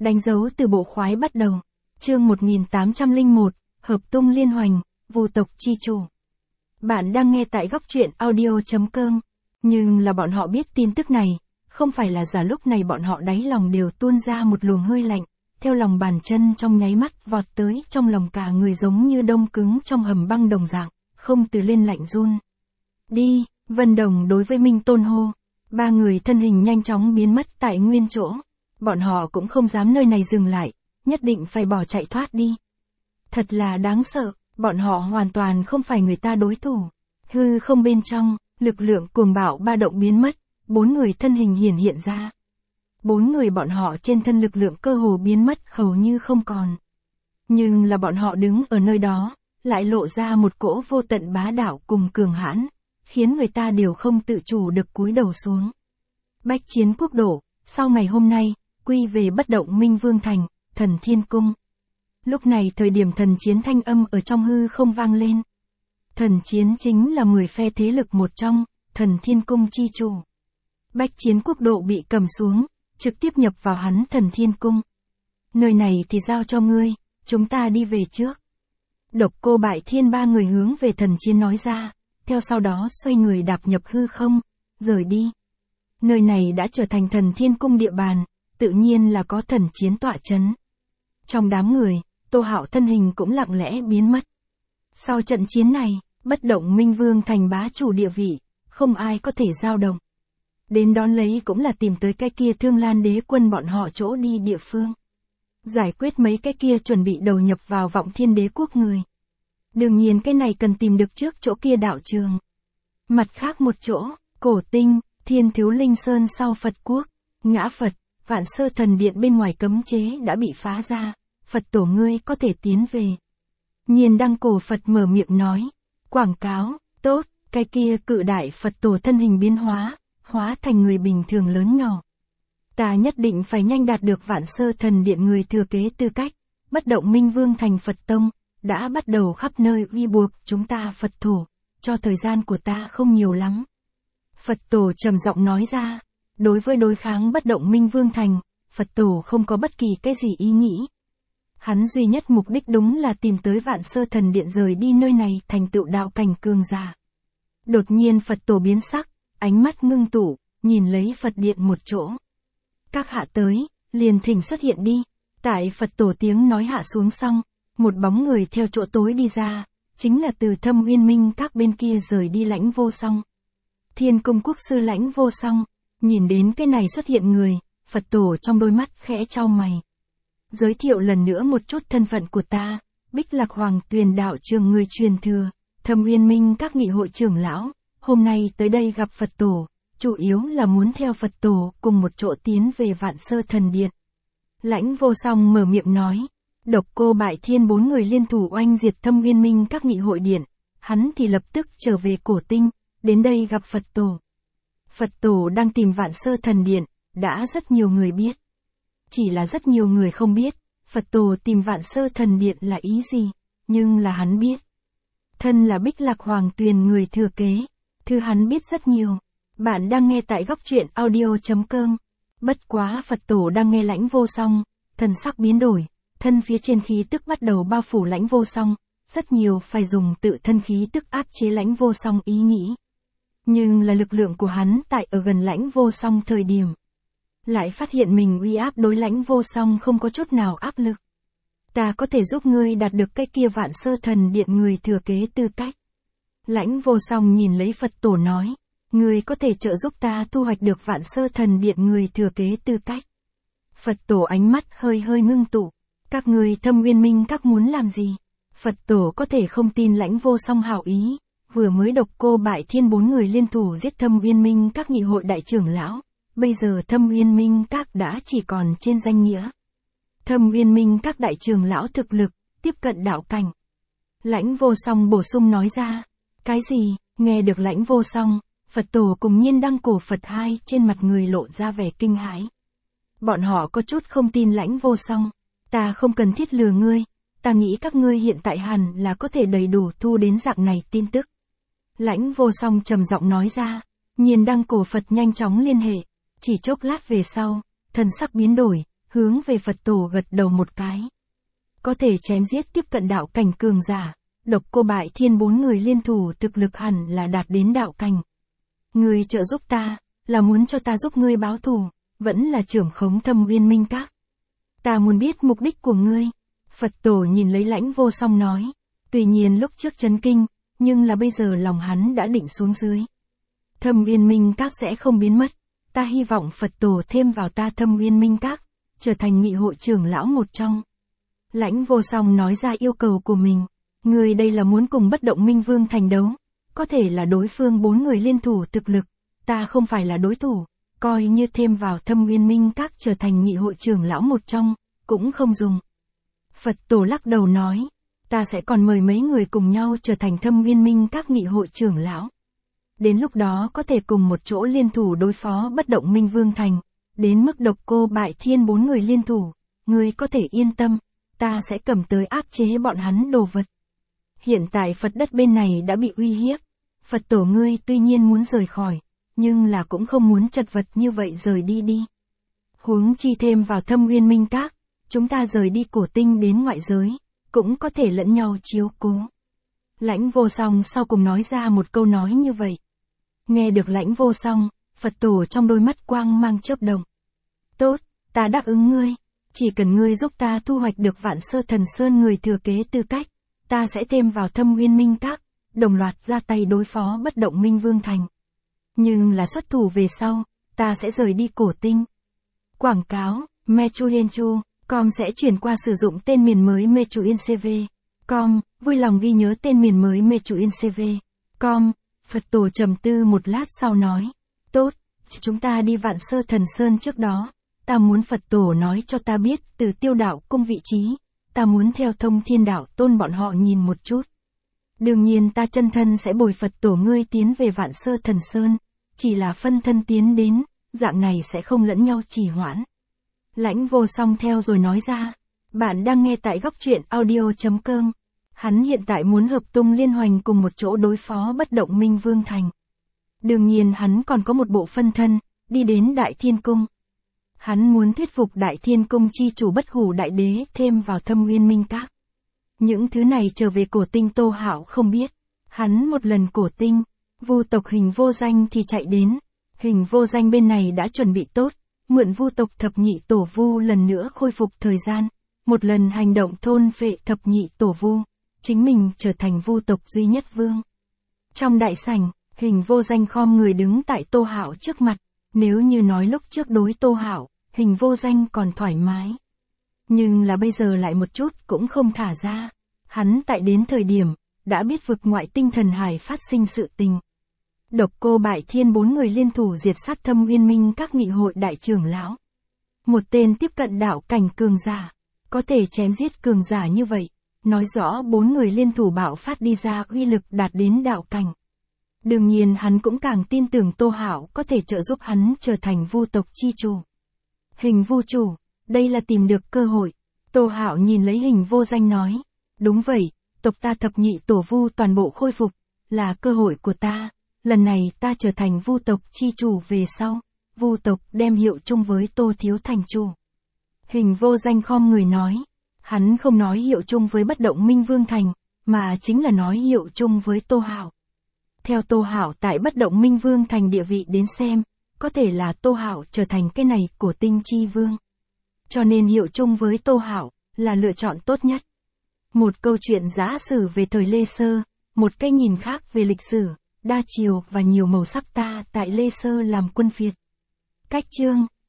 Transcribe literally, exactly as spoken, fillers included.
Đánh dấu từ bộ khoái bắt đầu. Chương một nghìn tám trăm lẻ một, Hợp tung liên hoành, Vu tộc chi chủ. Bạn đang nghe tại góc truyện audio chấm com. Nhưng là bọn họ biết tin tức này, không phải là giả, lúc này bọn họ đáy lòng đều tuôn ra một luồng hơi lạnh, theo lòng bàn chân trong nháy mắt vọt tới trong lòng, cả người giống như đông cứng trong hầm băng đồng dạng, không từ lên lạnh run. Đi, Vân Đồng đối với Minh Tôn hô. Ba người thân hình nhanh chóng biến mất tại nguyên chỗ. Bọn họ cũng không dám nơi này dừng lại, nhất định phải bỏ chạy thoát đi. Thật là đáng sợ, bọn họ hoàn toàn không phải người ta đối thủ. Hư không bên trong, lực lượng cuồng bạo ba động biến mất, bốn người thân hình hiển hiện ra. Bốn người bọn họ trên thân lực lượng cơ hồ biến mất hầu như không còn. Nhưng là bọn họ đứng ở nơi đó, lại lộ ra một cỗ vô tận bá đạo cùng cường hãn, khiến người ta đều không tự chủ được cúi đầu xuống. Bách chiến quốc độ, sau ngày hôm nay, quy về bất động Minh Vương Thành, Thần Thiên Cung. Lúc này thời điểm thần chiến thanh âm ở trong hư không vang lên. Thần chiến chính là mười phe thế lực một trong, Thần Thiên Cung chi chủ. Bách chiến quốc độ bị cầm xuống, trực tiếp nhập vào hắn Thần Thiên Cung. Nơi này thì giao cho ngươi, chúng ta đi về trước. Độc Cô Bại Thiên ba người hướng về thần chiến nói ra, theo sau đó xoay người đạp nhập hư không, rời đi. Nơi này đã trở thành Thần Thiên Cung địa bàn, tự nhiên là có thần chiến tọa chấn. Trong đám người, Tô Hạo thân hình cũng lặng lẽ biến mất. Sau trận chiến này, bất động Minh Vương thành bá chủ địa vị, không ai có thể dao động. Đến đón lấy cũng là tìm tới cái kia Thương Lan đế quân bọn họ chỗ đi địa phương. Giải quyết mấy cái kia chuẩn bị đầu nhập vào Vọng Thiên đế quốc người. Đương nhiên cái này cần tìm được trước chỗ kia đạo trường. Mặt khác một chỗ, Cổ Tinh, Thiên Thiếu Linh Sơn sau Phật quốc, ngã Phật, Vạn Sơ Thần Điện bên ngoài cấm chế đã bị phá ra, Phật tổ ngươi có thể tiến về. Nhiên Đăng Cổ Phật mở miệng nói, quảng cáo, tốt, cái kia cự đại Phật tổ thân hình biến hóa, hóa thành người bình thường lớn nhỏ. Ta nhất định phải nhanh đạt được Vạn Sơ Thần Điện người thừa kế tư cách, bất động Minh Vương thành Phật tông, đã bắt đầu khắp nơi uy buộc chúng ta Phật thổ, cho thời gian của ta không nhiều lắm. Phật tổ trầm giọng nói ra, đối với đối kháng bất động Minh Vương thành, Phật tổ không có bất kỳ cái gì ý nghĩ. Hắn duy nhất mục đích đúng là tìm tới Vạn Sơ Thần Điện, rời đi nơi này thành tựu đạo cảnh cường giả. Đột nhiên Phật tổ biến sắc, ánh mắt ngưng tụ, nhìn lấy Phật điện một chỗ. Các hạ tới, liền thỉnh xuất hiện đi. Tại Phật tổ tiếng nói hạ xuống xong, một bóng người theo chỗ tối đi ra, chính là từ Thâm Uyên Minh các bên kia rời đi Lãnh Vô Song. Thiên Cung quốc sư Lãnh Vô Song, nhìn đến cái này xuất hiện người, Phật tổ trong đôi mắt khẽ chau mày. Giới thiệu lần nữa một chút thân phận của ta, Bích Lạc Hoàng Tuyền đạo trường người truyền thừa, Thâm Uyên Minh các nghị hội trưởng lão, hôm nay tới đây gặp Phật tổ, chủ yếu là muốn theo Phật tổ cùng một chỗ tiến về Vạn Sơ Thần Điện. Lãnh Vô Song mở miệng nói, Độc Cô Bại Thiên bốn người liên thủ oanh diệt Thâm Uyên Minh các nghị hội điện, hắn thì lập tức trở về Cổ Tinh, đến đây gặp Phật tổ. Phật tổ đang tìm Vạn Sơ Thần Điện, đã rất nhiều người biết. Chỉ là rất nhiều người không biết, Phật tổ tìm Vạn Sơ Thần Điện là ý gì, nhưng là hắn biết. Thân là Bích Lạc Hoàng Tuyền người thừa kế, thư hắn biết rất nhiều. Bạn đang nghe tại góc truyện audio chấm com. Bất quá Phật tổ đang nghe Lãnh Vô Song, thần sắc biến đổi, thân phía trên khí tức bắt đầu bao phủ Lãnh Vô Song, rất nhiều phải dùng tự thân khí tức áp chế Lãnh Vô Song ý nghĩ. Nhưng là lực lượng của hắn tại ở gần Lãnh Vô Song thời điểm, lại phát hiện mình uy áp đối Lãnh Vô Song không có chút nào áp lực. Ta có thể giúp ngươi đạt được cái kia Vạn Sơ Thần Điện người thừa kế tư cách. Lãnh Vô Song nhìn lấy Phật tổ nói, ngươi có thể trợ giúp ta thu hoạch được Vạn Sơ Thần Điện người thừa kế tư cách. Phật tổ ánh mắt hơi hơi ngưng tụ, các ngươi Thâm Uyên Minh các muốn làm gì? Phật tổ có thể không tin Lãnh Vô Song hảo ý, vừa mới Độc Cô Bại Thiên bốn người liên thủ giết Thâm Uyên Minh các nghị hội đại trưởng lão, bây giờ Thâm Uyên Minh các đã chỉ còn trên danh nghĩa. Thâm Uyên Minh các đại trưởng lão thực lực, tiếp cận đạo cảnh. Lãnh Vô Song bổ sung nói ra, cái gì? Nghe được Lãnh Vô Song, Phật tổ cùng Nhiên Đăng Cổ Phật hai trên mặt người lộ ra vẻ kinh hãi. Bọn họ có chút không tin Lãnh Vô Song, ta không cần thiết lừa ngươi, ta nghĩ các ngươi hiện tại hẳn là có thể đầy đủ thu đến dạng này tin tức. Lãnh Vô Song trầm giọng nói ra, Nhiên Đăng Cổ Phật nhanh chóng liên hệ, chỉ chốc lát về sau, thần sắc biến đổi, hướng về Phật tổ gật đầu một cái. Có thể chém giết tiếp cận đạo cảnh cường giả, Độc Cô Bại Thiên bốn người liên thủ thực lực hẳn là đạt đến đạo cảnh. Ngươi trợ giúp ta, là muốn cho ta giúp ngươi báo thù, vẫn là trưởng khống Thâm Uyên Minh Các. Ta muốn biết mục đích của ngươi. Phật tổ nhìn lấy Lãnh Vô Song nói. Tuy nhiên lúc trước chấn kinh, nhưng là bây giờ lòng hắn đã định xuống dưới. Thâm Uyên Minh Các sẽ không biến mất. Ta hy vọng Phật tổ thêm vào ta Thâm Uyên Minh Các, trở thành nghị hội trưởng lão một trong. Lãnh Vô Song nói ra yêu cầu của mình. Người đây là muốn cùng Bất Động Minh Vương thành đấu. Có thể là đối phương bốn người liên thủ thực lực. Ta không phải là đối thủ. Coi như thêm vào Thâm Uyên Minh Các trở thành nghị hội trưởng lão một trong, cũng không dùng. Phật tổ lắc đầu nói. Ta sẽ còn mời mấy người cùng nhau trở thành Thâm Uyên Minh Các nghị hội trưởng lão. Đến lúc đó có thể cùng một chỗ liên thủ đối phó Bất Động Minh Vương thành. Đến mức Độc Cô Bại Thiên bốn người liên thủ. Ngươi có thể yên tâm. Ta sẽ cầm tới áp chế bọn hắn đồ vật. Hiện tại Phật đất bên này đã bị uy hiếp. Phật tổ ngươi tuy nhiên muốn rời khỏi, nhưng là cũng không muốn chật vật như vậy rời đi đi. Huống chi thêm vào Thâm Uyên Minh Các, chúng ta rời đi cổ tinh đến ngoại giới, cũng có thể lẫn nhau chiếu cố. Lãnh Vô Song sau cùng nói ra một câu nói như vậy. Nghe được Lãnh Vô Song, Phật tổ trong đôi mắt quang mang chớp động. Tốt, ta đáp ứng ngươi. Chỉ cần ngươi giúp ta thu hoạch được Vạn Sơ Thần Sơn người thừa kế tư cách, ta sẽ thêm vào Thâm Uyên Minh Các, đồng loạt ra tay đối phó Bất Động Minh Vương thành. Nhưng là xuất thủ về sau, ta sẽ rời đi cổ tinh. Quảng cáo, Mechuyenchu, com sẽ chuyển qua sử dụng tên miền mới Mechuyencv. Com, vui lòng ghi nhớ tên miền mới Mechuyencv. Com, Phật tổ trầm tư một lát sau nói. Tốt, chúng ta đi Vạn Sơ Thần Sơn trước đó. Ta muốn Phật tổ nói cho ta biết từ Tiêu Đạo Cung vị trí. Ta muốn theo Thông Thiên Đạo Tôn bọn họ nhìn một chút. Đương nhiên ta chân thân sẽ bồi Phật tổ ngươi tiến về Vạn Sơ Thần Sơn. Chỉ là phân thân tiến đến, dạng này sẽ không lẫn nhau trì hoãn. Lãnh Vô Song theo rồi nói ra. Bạn đang nghe tại góc truyện audio.com. Hắn hiện tại muốn hợp tung liên hoành cùng một chỗ đối phó Bất Động Minh Vương thành. Đương nhiên hắn còn có một bộ phân thân, đi đến Đại Thiên Cung. Hắn muốn thuyết phục Đại Thiên Cung chi chủ Bất Hủ Đại Đế thêm vào Thâm Uyên Minh Các. Những thứ này trở về cổ tinh Tô Hạo không biết. Hắn một lần cổ tinh, Vu tộc Hình Vô Danh thì chạy đến. Hình Vô Danh bên này đã chuẩn bị tốt, mượn Vu tộc thập nhị tổ Vu lần nữa khôi phục thời gian. Một lần hành động thôn phệ thập nhị tổ Vu, chính mình trở thành Vu tộc duy nhất vương. Trong đại sảnh, Hình Vô Danh khom người đứng tại Tô Hạo trước mặt. Nếu như nói lúc trước đối Tô Hạo, Hình Vô Danh còn thoải mái. Nhưng là bây giờ lại một chút cũng không thả ra. Hắn tại đến thời điểm, đã biết vực ngoại tinh thần hải phát sinh sự tình. Độc Cô Bại Thiên bốn người liên thủ diệt sát Thâm Uyên Minh Các nghị hội đại trưởng lão. Một tên tiếp cận đạo cảnh cường giả, có thể chém giết cường giả như vậy, nói rõ bốn người liên thủ bạo phát đi ra uy lực đạt đến đạo cảnh. Đương nhiên hắn cũng càng tin tưởng Tô Hạo có thể trợ giúp hắn trở thành Vu tộc chi chủ. Hình Vu chủ, đây là tìm được cơ hội. Tô Hạo nhìn lấy Hình Vô Danh nói. Đúng vậy, tộc ta thập nhị tổ Vu toàn bộ khôi phục, là cơ hội của ta. Lần này ta trở thành Vu tộc chi chủ về sau. Vu tộc đem hiệu chung với Tô Thiếu thành chủ. Hình Vô Danh khom người nói. Hắn không nói hiệu chung với Bất Động Minh Vương thành, mà chính là nói hiệu chung với Tô Hạo. Theo Tô Hạo tại Bất Động Minh Vương thành địa vị đến xem, có thể là Tô Hạo trở thành cái này của tinh chi vương. Cho nên hiệu chung với Tô Hạo là lựa chọn tốt nhất. Một câu chuyện giả sử về thời Lê Sơ, một cái nhìn khác về lịch sử, đa chiều và nhiều màu sắc ta tại Lê Sơ làm quân phiệt. Cách chương